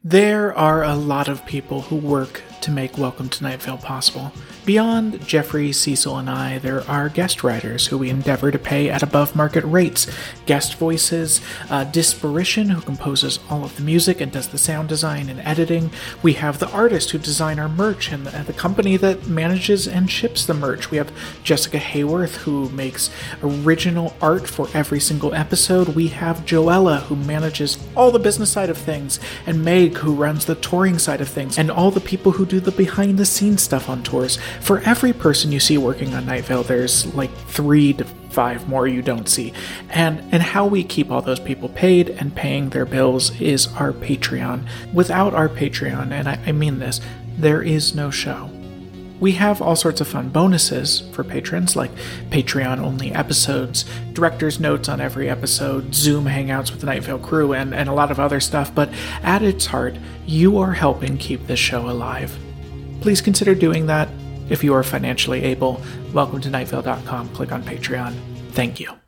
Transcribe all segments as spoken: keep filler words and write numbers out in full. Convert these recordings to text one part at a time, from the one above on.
There are a lot of people who work to make Welcome to Night Vale possible. Beyond Jeffrey, Cecil, and I, there are guest writers who we endeavor to pay at above-market rates, guest voices, uh, Disparition, who composes all of the music and does the sound design and editing. We have the artist who design our merch and the, and the company that manages and ships the merch. We have Jessica Hayworth, who makes original art for every single episode. We have Joella, who manages all the business side of things, and Meg, who runs the touring side of things, and all the people who do the behind-the-scenes stuff on tours. For every person you see working on Night Vale, there's like three to five more you don't see. And and how we keep all those people paid and paying their bills is our Patreon. Without our Patreon, and I, I mean this, there is no show. We have all sorts of fun bonuses for patrons, like Patreon-only episodes, director's notes on every episode, Zoom hangouts with the Night Vale crew, and, and a lot of other stuff, but at its heart, you are helping keep this show alive. Please consider doing that if you are financially able. Welcome to night vale dot com. Click on Patreon. Thank you.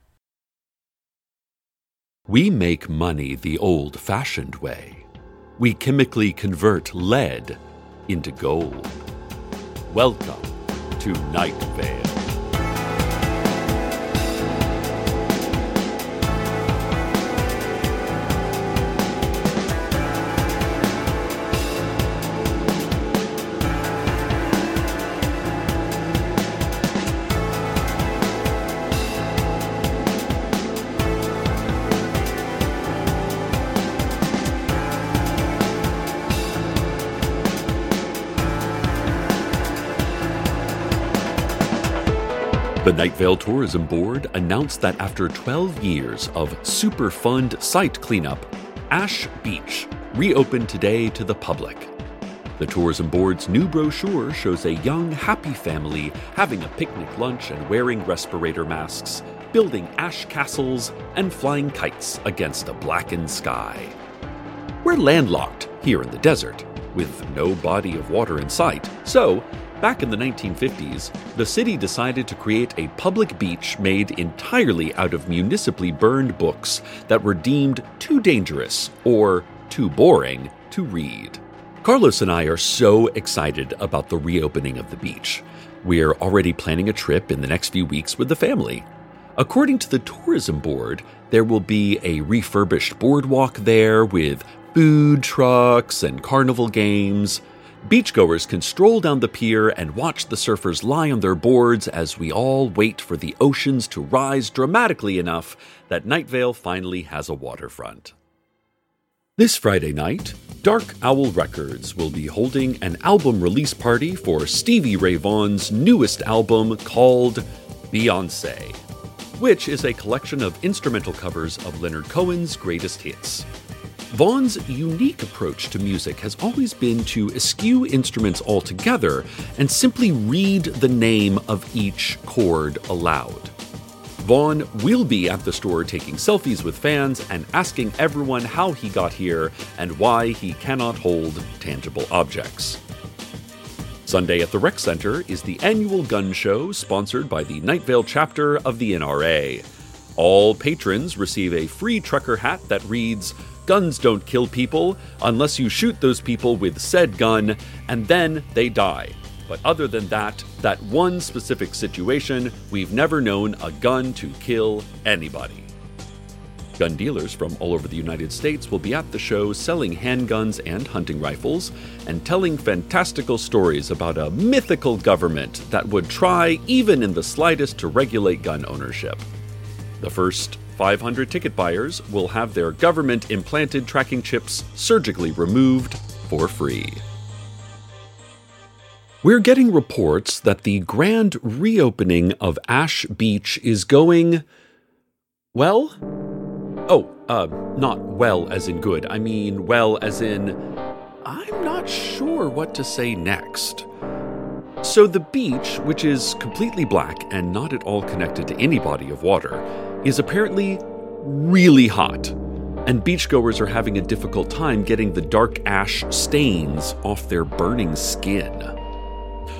We make money the old-fashioned way. We chemically convert lead into gold. Welcome to Night Vale. The Night Vale Tourism Board announced that after twelve years of Superfund site cleanup, Ash Beach reopened today to the public. The Tourism Board's new brochure shows a young, happy family having a picnic lunch and wearing respirator masks, building ash castles, and flying kites against a blackened sky. We're landlocked here in the desert, with no body of water in sight, so back in the nineteen fifties, the city decided to create a public beach made entirely out of municipally burned books that were deemed too dangerous or too boring to read. Carlos and I are so excited about the reopening of the beach. We're already planning a trip in the next few weeks with the family. According to the Tourism Board, there will be a refurbished boardwalk there with food trucks and carnival games. Beachgoers can stroll down the pier and watch the surfers lie on their boards as we all wait for the oceans to rise dramatically enough that Night Vale finally has a waterfront. This Friday night, Dark Owl Records will be holding an album release party for Stevie Ray Vaughan's newest album called Beyoncé, which is a collection of instrumental covers of Leonard Cohen's greatest hits. Vaughan's unique approach to music has always been to eschew instruments altogether and simply read the name of each chord aloud. Vaughan will be at the store taking selfies with fans and asking everyone how he got here and why he cannot hold tangible objects. Sunday at the Rec Center is the annual gun show sponsored by the Night Vale chapter of the N R A. All patrons receive a free trucker hat that reads, "Guns don't kill people unless you shoot those people with said gun, and then they die. But other than that, that one specific situation, we've never known a gun to kill anybody." Gun dealers from all over the United States will be at the show selling handguns and hunting rifles and telling fantastical stories about a mythical government that would try, even in the slightest, to regulate gun ownership. The first five hundred ticket buyers will have their government-implanted tracking chips surgically removed for free. We're getting reports that the grand reopening of Ash Beach is going, well? Oh, uh, not well as in good. I mean well as in, I'm not sure what to say next. So the beach, which is completely black and not at all connected to any body of water, is apparently really hot, and beachgoers are having a difficult time getting the dark ash stains off their burning skin.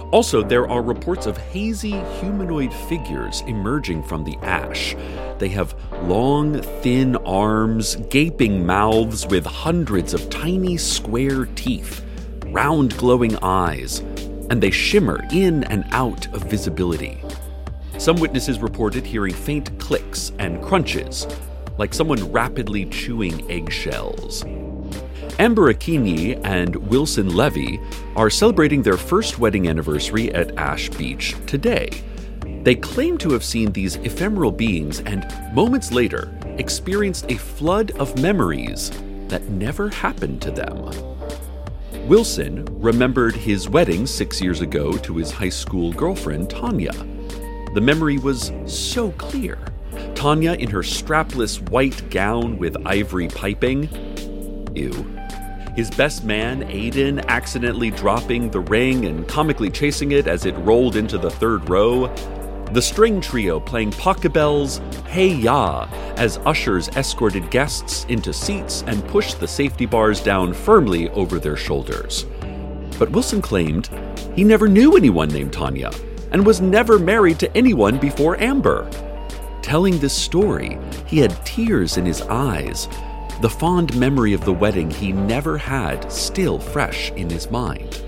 Also, there are reports of hazy humanoid figures emerging from the ash. They have long, thin arms, gaping mouths with hundreds of tiny square teeth, round glowing eyes, and they shimmer in and out of visibility. Some witnesses reported hearing faint clicks and crunches, like someone rapidly chewing eggshells. Amber Akini and Wilson Levy are celebrating their first wedding anniversary at Ash Beach today. They claim to have seen these ephemeral beings and, moments later, experienced a flood of memories that never happened to them. Wilson remembered his wedding six years ago to his high school girlfriend, Tanya. The memory was so clear. Tanya in her strapless white gown with ivory piping. Ew. His best man, Aiden, accidentally dropping the ring and comically chasing it as it rolled into the third row. The string trio playing Pachelbel's Hey Ya as ushers escorted guests into seats and pushed the safety bars down firmly over their shoulders. But Wilson claimed he never knew anyone named Tanya and was never married to anyone before Amber. Telling this story, he had tears in his eyes, the fond memory of the wedding he never had still fresh in his mind.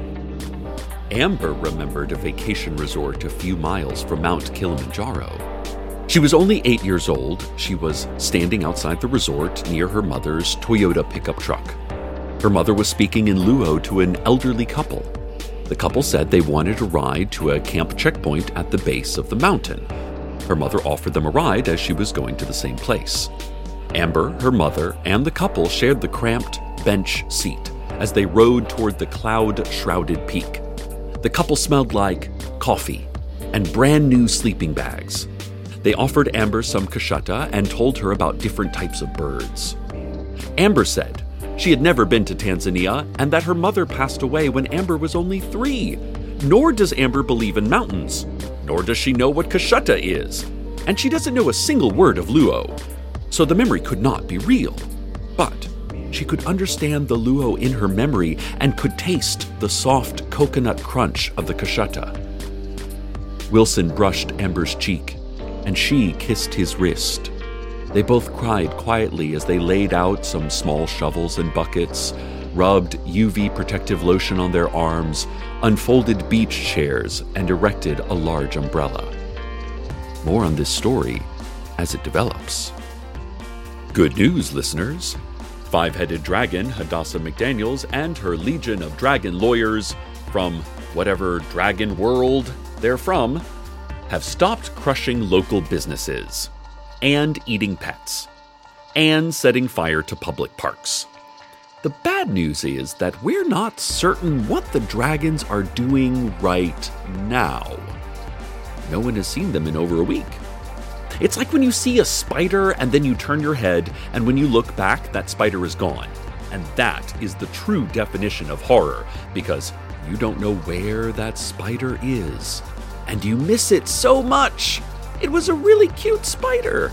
Amber remembered a vacation resort a few miles from Mount Kilimanjaro. She was only eight years old. She was standing outside the resort near her mother's Toyota pickup truck. Her mother was speaking in Luo to an elderly couple. The couple said they wanted a ride to a camp checkpoint at the base of the mountain. Her mother offered them a ride as she was going to the same place. Amber, her mother, and the couple shared the cramped bench seat as they rode toward the cloud-shrouded peak. The couple smelled like coffee and brand new sleeping bags. They offered Amber some kashata and told her about different types of birds. Amber said she had never been to Tanzania and that her mother passed away when Amber was only three. Nor does Amber believe in mountains. Nor does she know what kashata is. And she doesn't know a single word of Luo. So the memory could not be real. But she could understand the Luo in her memory and could taste the soft coconut crunch of the kashata. Wilson brushed Amber's cheek, and she kissed his wrist. They both cried quietly as they laid out some small shovels and buckets, rubbed U V protective lotion on their arms, unfolded beach chairs, and erected a large umbrella. More on this story as it develops. Good news, listeners. Five-headed dragon Hadassah McDaniels and her legion of dragon lawyers from whatever dragon world they're from have stopped crushing local businesses and eating pets and setting fire to public parks. The bad news is that we're not certain what the dragons are doing right now. No one has seen them in over a week. It's like when you see a spider and then you turn your head, and when you look back, that spider is gone. And that is the true definition of horror, because you don't know where that spider is. And you miss it so much. It was a really cute spider.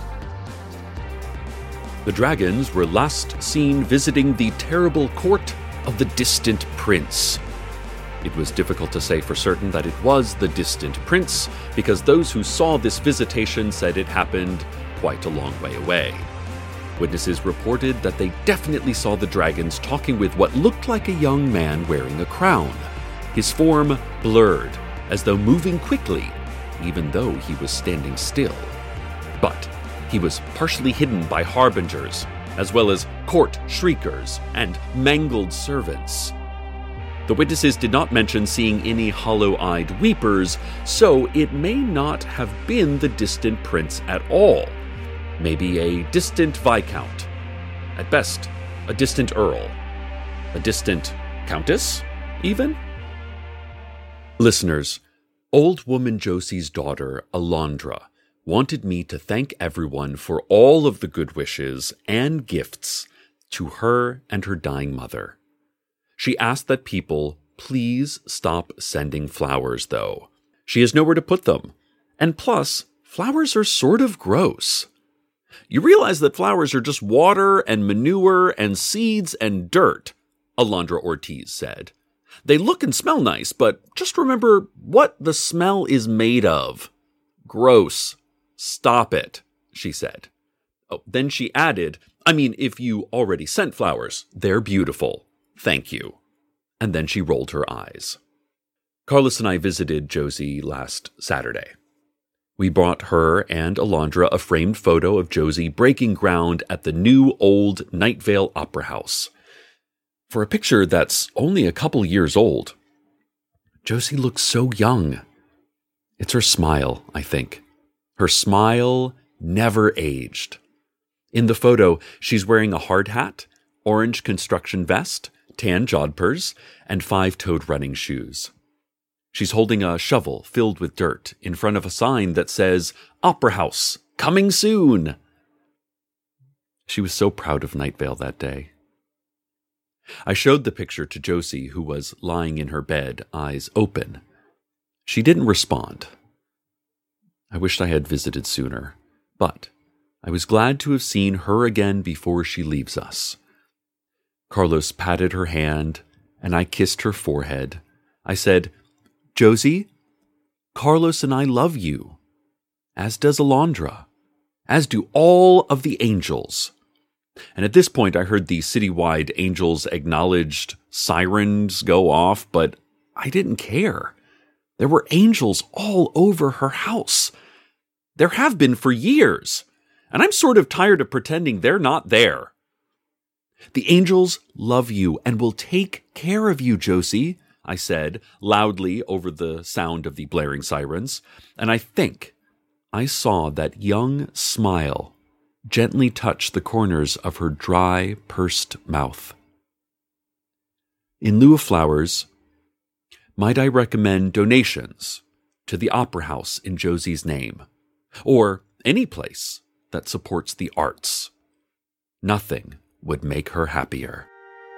The dragons were last seen visiting the terrible court of the distant prince. It was difficult to say for certain that it was the distant prince, because those who saw this visitation said it happened quite a long way away. Witnesses reported that they definitely saw the dragons talking with what looked like a young man wearing a crown, his form blurred, as though moving quickly, even though he was standing still. But he was partially hidden by harbingers, as well as court shriekers and mangled servants. The witnesses did not mention seeing any hollow-eyed weepers, so it may not have been the distant prince at all. Maybe a distant viscount. At best, a distant earl. A distant countess, even? Listeners, old woman Josie's daughter, Alondra, wanted me to thank everyone for all of the good wishes and gifts to her and her dying mother. She asked that people please stop sending flowers, though. She has nowhere to put them. And plus, flowers are sort of gross. You realize that flowers are just water and manure and seeds and dirt, Alondra Ortiz said. They look and smell nice, but just remember what the smell is made of. Gross. Stop it, she said. Oh, then she added, I mean, if you already sent flowers, they're beautiful. Thank you. And then she rolled her eyes. Carlos and I visited Josie last Saturday. We brought her and Alondra a framed photo of Josie breaking ground at the new old Night Vale Opera House. For a picture that's only a couple years old, Josie looks so young. It's her smile, I think. Her smile never aged. In the photo, she's wearing a hard hat, orange construction vest, tan jodhpurs, and five-toed running shoes. She's holding a shovel filled with dirt in front of a sign that says, Opera House, coming soon. She was so proud of Night Vale that day. I showed the picture to Josie, who was lying in her bed, eyes open. She didn't respond. I wished I had visited sooner, but I was glad to have seen her again before she leaves us. Carlos patted her hand, and I kissed her forehead. I said, Josie, Carlos and I love you, as does Alondra, as do all of the angels. And at this point, I heard the citywide angels acknowledged sirens go off, but I didn't care. There were angels all over her house. There have been for years, and I'm sort of tired of pretending they're not there. The angels love you and will take care of you, Josie, I said loudly over the sound of the blaring sirens, and I think I saw that young smile gently touch the corners of her dry, pursed mouth. In lieu of flowers, might I recommend donations to the Opera House in Josie's name, or any place that supports the arts? Nothing would make her happier.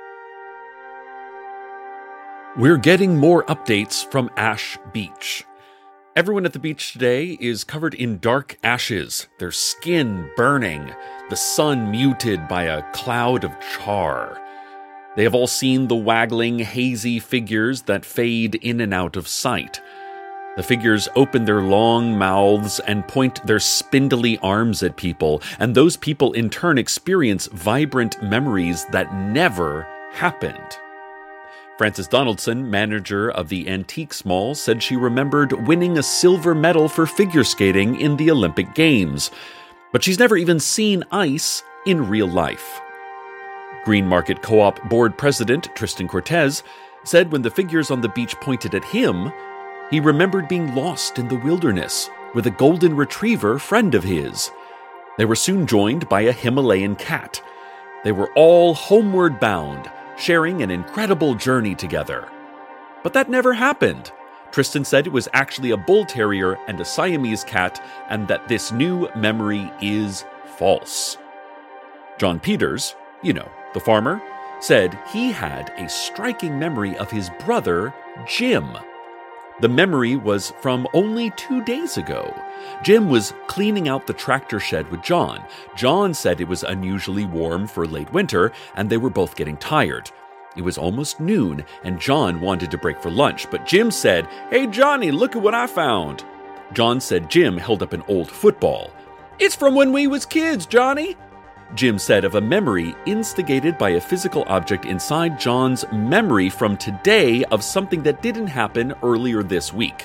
We're getting more updates from Ash Beach. Everyone at the beach today is covered in dark ashes, their skin burning, the sun muted by a cloud of char. They have all seen the waggling, hazy figures that fade in and out of sight. The figures open their long mouths and point their spindly arms at people, and those people in turn experience vibrant memories that never happened. Frances Donaldson, manager of the Antiques Mall, said she remembered winning a silver medal for figure skating in the Olympic Games, but she's never even seen ice in real life. Green Market Co-op board president Tristan Cortez said when the figures on the beach pointed at him, he remembered being lost in the wilderness with a golden retriever friend of his. They were soon joined by a Himalayan cat. They were all homeward bound, sharing an incredible journey together. But that never happened. Tristan said it was actually a bull terrier and a Siamese cat, and that this new memory is false. John Peters, you know, the farmer, said he had a striking memory of his brother, Jim. The memory was from only two days ago. Jim was cleaning out the tractor shed with John. John said it was unusually warm for late winter, and they were both getting tired. It was almost noon, and John wanted to break for lunch, but Jim said, "Hey, Johnny, look at what I found." John said Jim held up an old football. "It's from when we was kids, Johnny," Jim said of a memory instigated by a physical object inside John's memory from today of something that didn't happen earlier this week.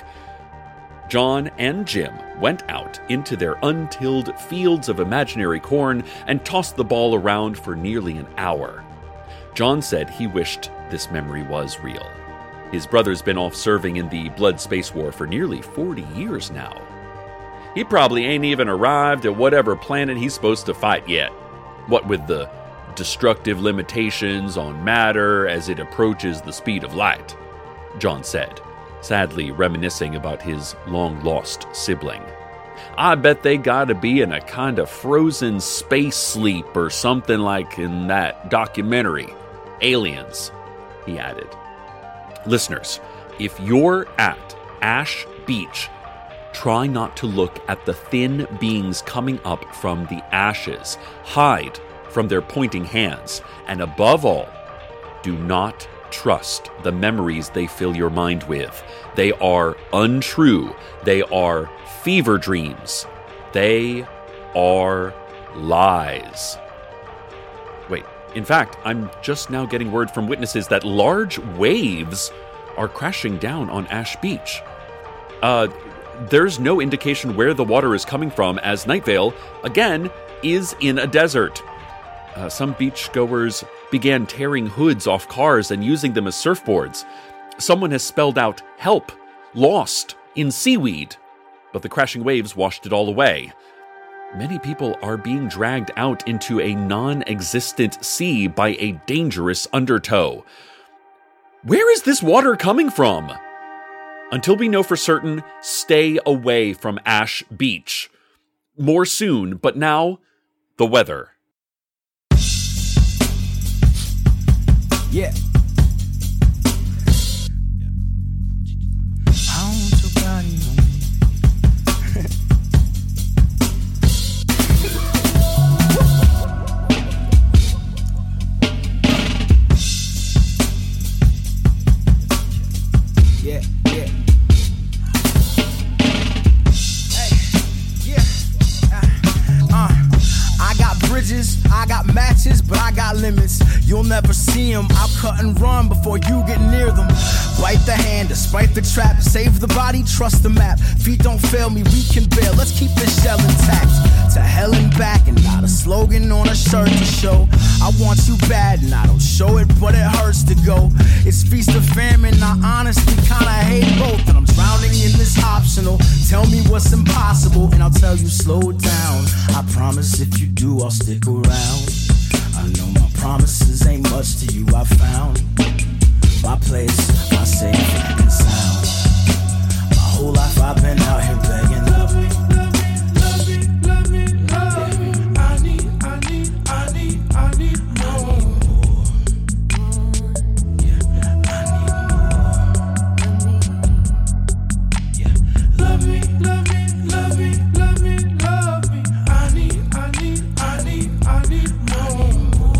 John and Jim went out into their untilled fields of imaginary corn and tossed the ball around for nearly an hour. John said he wished this memory was real. His brother's been off serving in the Blood Space War for nearly forty years now. He probably ain't even arrived at whatever planet he's supposed to fight yet. What with the destructive limitations on matter as it approaches the speed of light, John said, sadly reminiscing about his long-lost sibling. I bet they gotta be in a kind of frozen space sleep or something like in that documentary, Aliens, he added. Listeners, if you're at Ash Beach, try not to look at the thin beings coming up from the ashes. Hide from their pointing hands. And above all, do not trust the memories they fill your mind with. They are untrue. They are fever dreams. They are lies. Wait, in fact, I'm just now getting word from witnesses that large waves are crashing down on Ash Beach. Uh, there's no indication where the water is coming from, as Night Vale, again, is in a desert. Uh, some beachgoers began tearing hoods off cars and using them as surfboards. Someone has spelled out, "Help! Lost!" in seaweed, but the crashing waves washed it all away. Many people are being dragged out into a non-existent sea by a dangerous undertow. Where is this water coming from? Until we know for certain, stay away from Ash Beach. More soon, but now, the weather. Yeah. I want your body on me. Yeah, yeah. Hey, yeah. Uh, uh, I got bridges, I got matches, but I got limits. You'll never see them. I'll cut and run before you get near them. Bite the hand, despite the trap. Save the body, trust the map. Feet don't fail me, we can bail. Let's keep this shell intact. To hell and back, and not a slogan on a shirt to show I want you bad, and I don't show it, but it hurts to go. It's feast or famine, I honestly kinda hate both, and I'm drowning in this optional. Tell me what's impossible, and I'll tell you slow down. I promise if you do, I'll stick around. I know my promises ain't much to you, I found my place, my safe and sound. My whole life I've been out here begging. Love me, love me, love me, love me, love me. I need, I need, I need, I need more. Yeah, I need more. Yeah, love me, love me, love me, love me, love me. I need, I need, I need, I need more.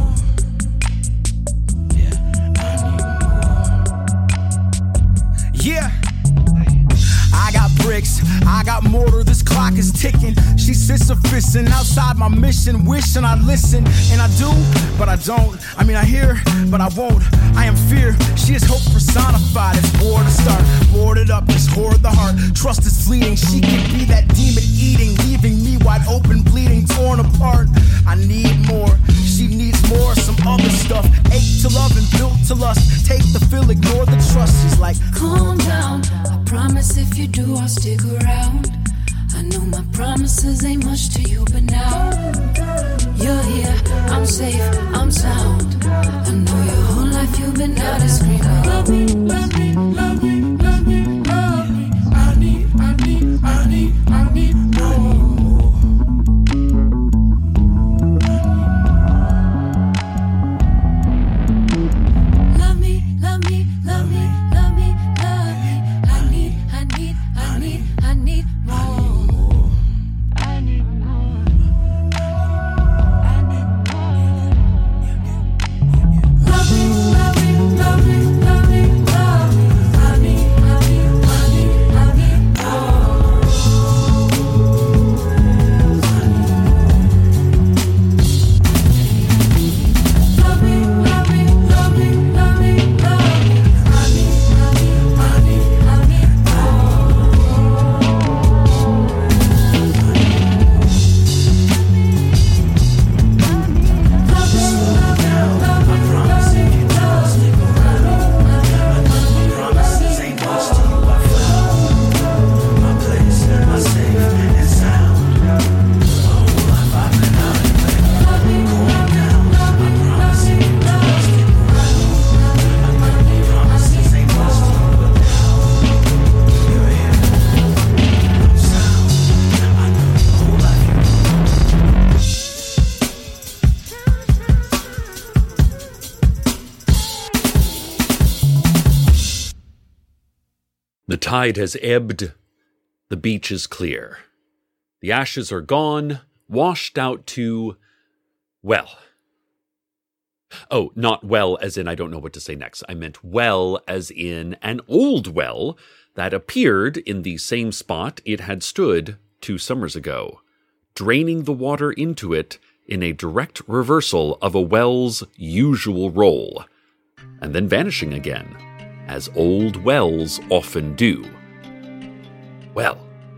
Yeah, I got bricks, I got mortar, this clock is ticking. She sits sufficient outside my mission, wishing I listen, and I do, but I don't. I mean I hear, but I won't. I am fear, she is hope personified. It's war to start, boarded up, just hoard the heart. Trust is fleeting, she can be that demon eating, leaving me wide open, bleeding, torn apart. I need more, she needs more, some other stuff. Ache to love and built to lust. Take the feel, ignore the trust. She's like, calm down, I promise if you do, I'll stick around. I know my promises ain't much to you, but now you're here, I'm safe, I'm sound. I know your whole life you've been out and screaming, love me, love me, love me, love me, love me. I need, I need, I need, I need more. Love me, love me, love me, love me, love me. I need, I need, I need, I need more. I need more. I need more. Love me, love me, love me, love me, love me. I need, I need, I need, I need more. Love me, love me, love me, love me, love me. I need, I need, I need, I need promises ain't much to you, I found my place, my safe and sound. My whole life I've been out and begging. Calm down, I promise if you do, I'll stick around. I know my promises ain't much to you, but now you're here, I'm sound. I know your whole life The tide has ebbed. The beach is clear. The ashes are gone, washed out to, well, Oh, not well as in I don't know what to say next. I meant well as in an old well that appeared in the same spot it had stood two summers ago, draining the water into it in a direct reversal of a well's usual role, and then vanishing again, as old wells often do. Well,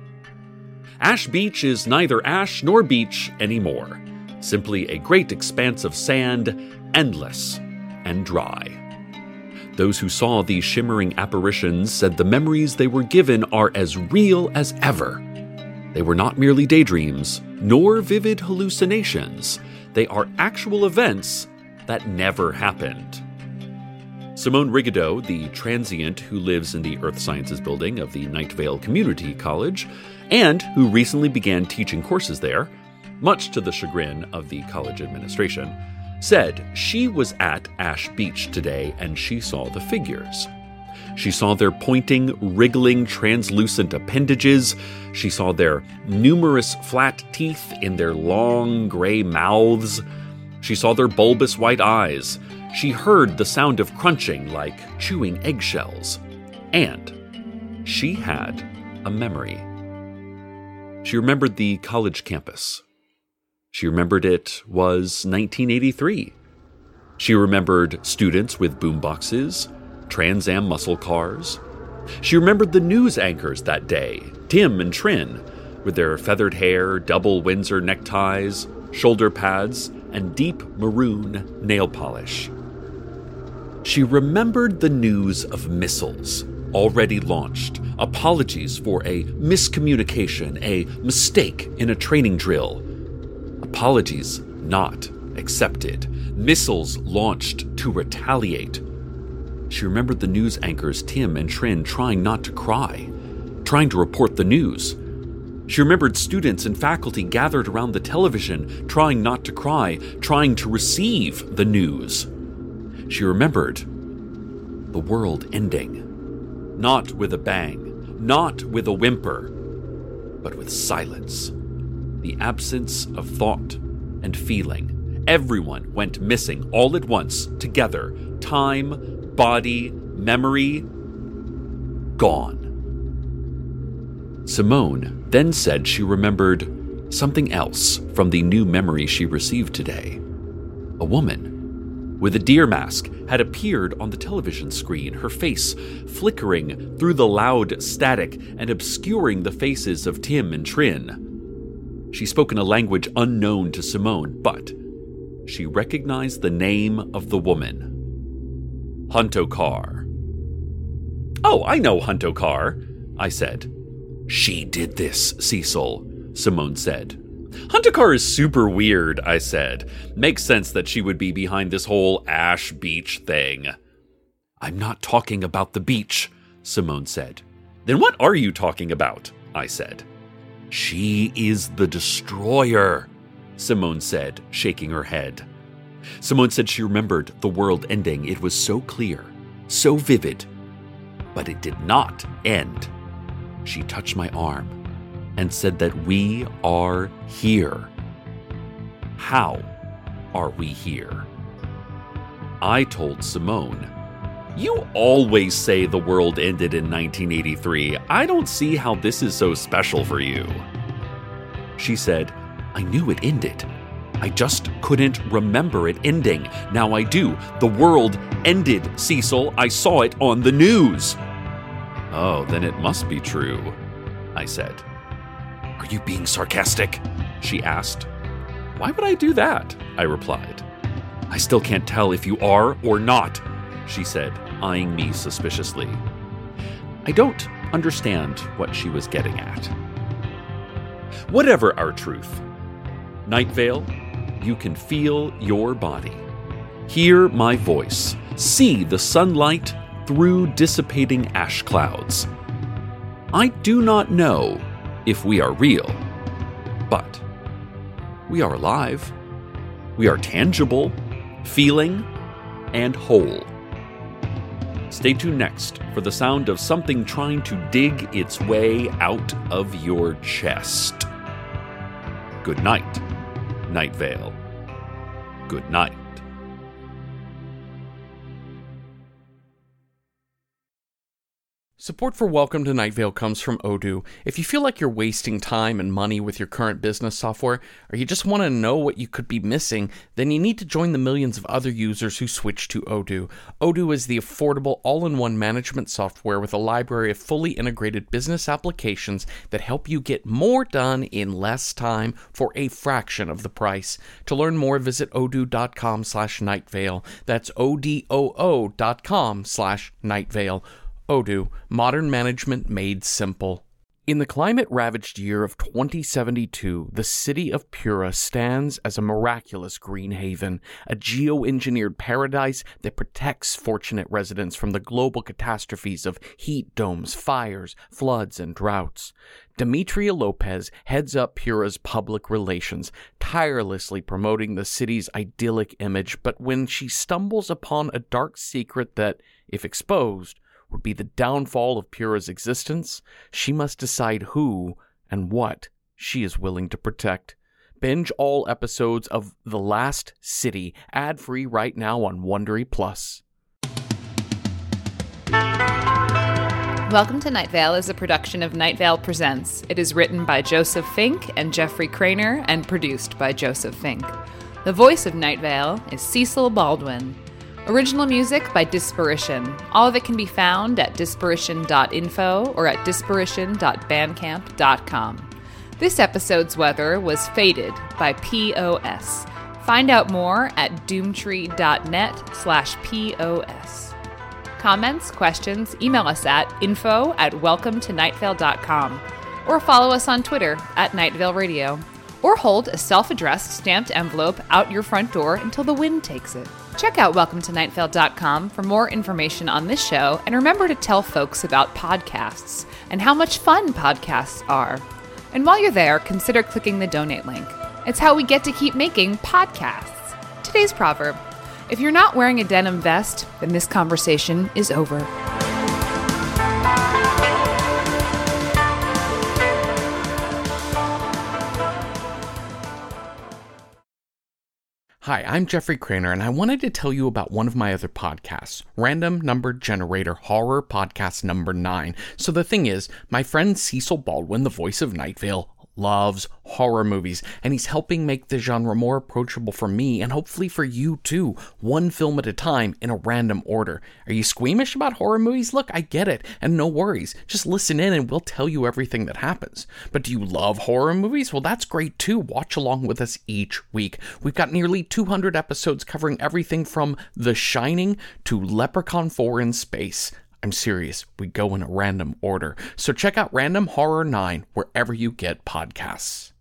Ash Beach is neither ash nor beach anymore, simply a great expanse of sand, endless and dry. Those who saw these shimmering apparitions said the memories they were given are as real as ever. They were not merely daydreams, nor vivid hallucinations. They are actual events that never happened. Simone Rigaudot, the transient who lives in the Earth Sciences building of the Night Vale Community College, and who recently began teaching courses there, much to the chagrin of the college administration, said she was at Ash Beach today and she saw the figures. She saw their pointing, wriggling, translucent appendages. She saw their numerous flat teeth in their long gray mouths. She saw their bulbous white eyes. She heard the sound of crunching like chewing eggshells. And she had a memory. She remembered the college campus. She remembered it was nineteen eighty-three. She remembered students with boomboxes, Trans Am muscle cars. She remembered the news anchors that day, Tim and Trin, with their feathered hair, double Windsor neckties, shoulder pads, and deep maroon nail polish. She remembered the news of missiles already launched, apologies for a miscommunication, a mistake in a training drill. Apologies not accepted. Missiles launched to retaliate. She remembered the news anchors Tim and Trin trying not to cry, trying to report the news. She remembered students and faculty gathered around the television, trying not to cry, trying to receive the news. She remembered the world ending. Not with a bang, not with a whimper, but with silence. The absence of thought and feeling. Everyone went missing all at once, together. Time, body, memory, gone. Simone then said she remembered something else from the new memory she received today. A woman with a deer mask had appeared on the television screen, her face flickering through the loud static and obscuring the faces of Tim and Trin. She spoke in a language unknown to Simone, but she recognized the name of the woman. Huntokar. "Oh, I know Huntokar," I said. "She did this, Cecil," Simone said. "Huntokar is super weird," I said. "Makes sense that she would be behind this whole Ash Beach thing." "I'm not talking about the beach," Simone said. "Then what are you talking about?" I said. "She is the destroyer," Simone said, shaking her head. Simone said she remembered the world ending. It was so clear, so vivid, but it did not end. She touched my arm and said that we are here. How are we here? I told Simone, "You always say the world ended in nineteen eighty-three. I don't see how this is so special for you." She said, "I knew it ended. I just couldn't remember it ending. Now I do. The world ended, Cecil. I saw it on the news." "Oh, then it must be true," I said. "Are you being sarcastic?" she asked. "Why would I do that?" I replied. "I still can't tell if you are or not," she said, eyeing me suspiciously. I don't understand what she was getting at. Whatever our truth, Night Vale, you can feel your body, hear my voice, see the sunlight through dissipating ash clouds. I do not know if we are real, but we are alive. We are tangible, feeling, and whole. Stay tuned next for the sound of something trying to dig its way out of your chest. Good night, Night Vale. Good night. Support for Welcome to Night Vale comes from Odoo. If you feel like you're wasting time and money with your current business software, or you just want to know what you could be missing, then you need to join the millions of other users who switch to Odoo. Odoo is the affordable all-in-one management software with a library of fully integrated business applications that help you get more done in less time for a fraction of the price. To learn more, visit odoo.com slash nightvale. That's O-D-O-O dot com slash nightvale. Odoo, modern management made simple. In the climate-ravaged year of twenty seventy-two, the city of Pura stands as a miraculous green haven, a geo-engineered paradise that protects fortunate residents from the global catastrophes of heat domes, fires, floods, and droughts. Demetria Lopez heads up Pura's public relations, tirelessly promoting the city's idyllic image, but when she stumbles upon a dark secret that, if exposed, would be the downfall of Pura's existence, she must decide who and what she is willing to protect. Binge all episodes of The Last City, ad-free right now on Wondery Plus. Welcome to Night Vale is a production of Night Vale Presents. It is written by Joseph Fink and Jeffrey Craner and produced by Joseph Fink. The voice of Night Vale is Cecil Baldwin. Original music by Disparition. All of it can be found at disparition dot info or at disparition dot bandcamp dot com. This episode's weather was Faded by P O S. Find out more at doomtree.net slash POS. Comments, questions, email us at info at welcome to nightvale dot com or follow us on Twitter at Night Vale Radio, or hold a self-addressed stamped envelope out your front door until the wind takes it. Check out welcome to night vale dot com for more information on this show, and remember to tell folks about podcasts and how much fun podcasts are. And while you're there, consider clicking the donate link. It's how we get to keep making podcasts. Today's proverb: if you're not wearing a denim vest, then this conversation is over. Hi, I'm Jeffrey Craner, and I wanted to tell you about one of my other podcasts, Random Number Generator Horror Podcast Number nine. So the thing is, my friend Cecil Baldwin, the voice of Night Vale, loves horror movies, and he's helping make the genre more approachable for me and hopefully for you too, one film at a time in a random order. Are you squeamish about horror movies? Look, I get it, and no worries. Just listen in and we'll tell you everything that happens. But do you love horror movies? Well, that's great too. Watch along with us each week. We've got nearly two hundred episodes covering everything from The Shining to Leprechaun four in Space. I'm serious, we go in a random order. So check out Random Horror nine wherever you get podcasts.